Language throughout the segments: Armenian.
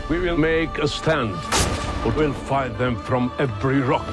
We will make a stand, but we'll fight them from every rock.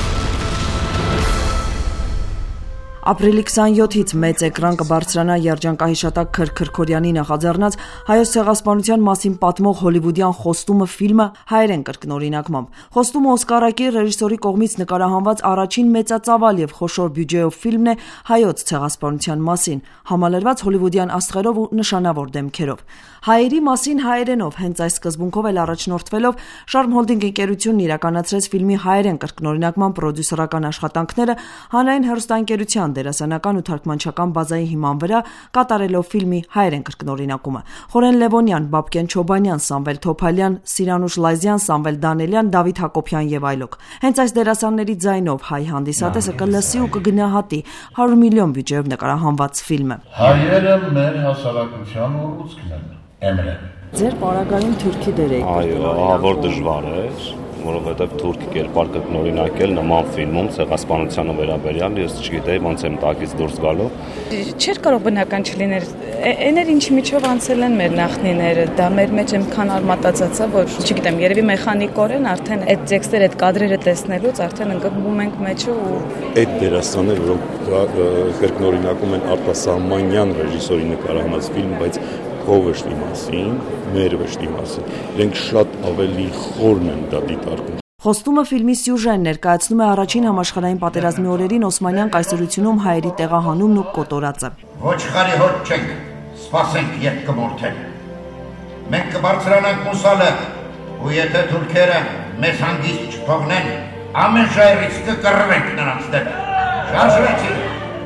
Ապրիլի 27-ից մեծ էկրան կբարձրանա երջանկահիշատակ Քրք Քրքորյանի նախաձեռնած հայոց ցեղասպանության մասին պատմող հոլիվուդյան «Խոստումը» ֆիլմը հայերեն կրկնօրինակմամբ։ «Խոստումը» օսկարակիր ռեժիսորի կողմից նկարահանված առաջին մեծածավալ եւ խոշոր բյուջեով ֆիլմն է հայոց ցեղասպանության մասին, համալրված հոլիվուդյան աստղերով ու նշանավոր դեմքերով։ Հայերի մասին հայերենով, հենց այս սկզբունքով էլ առաջնորդվելով Շարմ Հոլդինգ ընկերությունն իրականացրեց ֆիլմի հայերեն կրկնօրինակման պրոդյուսերական աշխատանքները հանրային հեռուստաընկերության դերասանական ու թարգմանչական բազայի հիման վրա կատարելով ֆիլմի հայերեն կրկնօրինակումը։ Խորեն Լևոնյան, Բաբկեն Չոբանյան, Սամվել Թոփալյան, Սիրանուշ Լայզյան, Սամվել Դանելյան, Դավիթ Հակոբյան եւ այլոք։ Հենց այս դերասանների ձայնով հայ հանդիսատեսը կլսի ու կգնահատի 100 միլիոն բյուջեով նկարահանված ֆիլմը։ Հայերը մեր հասարակության ուռուցքն են, Էմրե։ Ձեր պարագայում թուրքի դեր եք։ Այո, որ դժվար է, որովհետև թուրքի կերպար կրկնօրինակել նման ֆիլմում ցեղասպանությանը վերաբերյալ ես չգիտեի ոնց եմ տակից դուրս գալու։ Չէր կարող բնական չլիներ։ Էներ ինչ միջով անցել են մեր նախնիները, դա մեր մեջ այնքան արմատացած է, որ չգիտեմ, երևի մեխանիկորեն արդեն այդ տեքստերը, այդ կադրերը տեսնելուց արդեն ընկվում ենք մեջը ու այդ դերասանները, որոնք կրկնօրինակում են արտասահմանյան ռեժիսորի նկարահանած ֆիլմ, բայց Հովեշտի մասին, մեր վշտի մասին, իրենք շատ ավելի խորն են դա դիտարկում։ Խոստումը ֆիլմի սյուժեն ներկայացնում է առաջին համաշխարհային պատերազմի օրերին Օսմանյան կայսրությունում հայերի տեղահանումն ու կոտորածը։ Ոչխարի հոտ չենք, սպասենք երբ կմորթեն։ Մենք կբարձրանանք Մուսալը, ու եթե թուրքերը մեզ հանգիստ չթողնեն, ամեն ժայռից կկռվենք նրանց դեմ։ Շարժվեցին։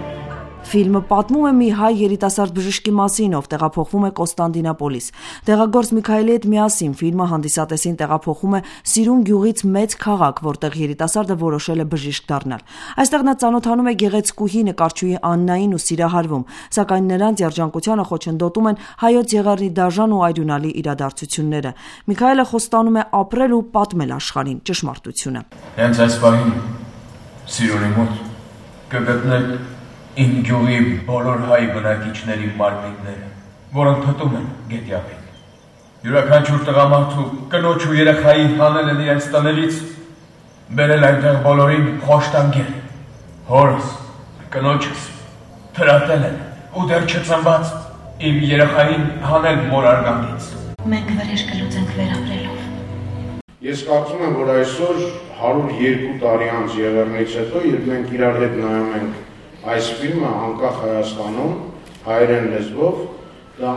Ֆիլմը պատմում է մի հայ երիտասարդ բժշկի մասին, ով տեղափոխվում է Կոստանդինապոլիս։ Տեղագործ Միքայելի հետ միասին ֆիլմը հանդիսատեսին տեղափոխում է Սիրուն գյուղից մեծ քաղաք, որտեղ երիտասարդը որոշել է բժիշկ դառնալ։ Այստեղ նա ծանոթանում է գեղեցկուհի նկարչուհի Աննային ու սիրահարվում, սակայն նրանց երջանկությանը խոչընդոտում են հայոց եղեռնի դաժան ու այրունալի իրադարձությունները։ Միքայելը խոստանում է ապրել ու պատմել աշխարհին ճշմարտությունը։ Հենց այս պահին Սիրունի մոտ կգտնեք իմ գյուղի բոլոր հայ բնակիչների մարմինները, որոնք փտում են գետյապին։ Յուրաքանչյուր տղամարդու կնոջ ու երեխայի հանել են իրենց տներից, բերել այնտեղ բոլորին խոշտանգել, հորս, կնոջս, թրատել են ու դեռ չծնված իմ երեխային հանել մոր արգանդից։ Մենք վրեժ կլուծենք վերապրելով։ Ես կարծում եմ, որ այսօր 102 տարի անց եղեռնից հետո, երբ մենք իրար հետ նայում ենք այս ֆիլմը անկախ Հայաստանում, հայերեն լեզվով, դա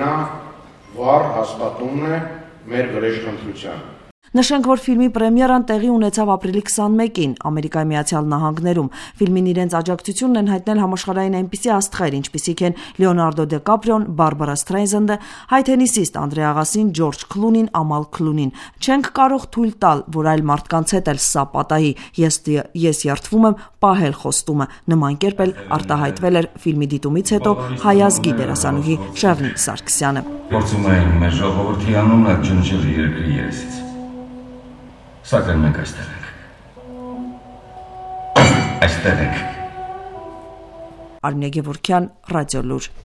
ամենավառ հաստատումն է մեր վրեժխնդրության։ Նշենք, որ ֆիլմի պրեմիերան տեղի ունեցավ ապրիլի 21-ին Ամերիկայի Միացյալ Նահանգներում։ Ֆիլմին իրենց աջակցությունն են հայտնել համաշխարհային այնպիսի աստղեր, ինչպիսիք են Լեոնարդո Դե Կապրիոն, Բարբարա Սթրեյզենդը, հայ թենիսիստ Անդրե Աղասին, Ջորջ Քլունին, Ամալ Քլունին։ Չենք կարող թույլ տալ, որ այլ մարդկանց հետ էլ սա պատահի։ Ես երդվում եմ պահել խոստումը։ Նման կերպ էլ արտահայտվել էր ֆիլմի դիտումից հետո հայ ազգի դերասանուհի Շեղնիկ Սարգսյանը։ Փորձում էին մեր ժողովրդի անունը ջնջել երկրի երեսից։ Սակայն մենք այստեղ ենք։ Այստեղ ենք։ Արմինե Գևորգյան, Ռադիոլուր։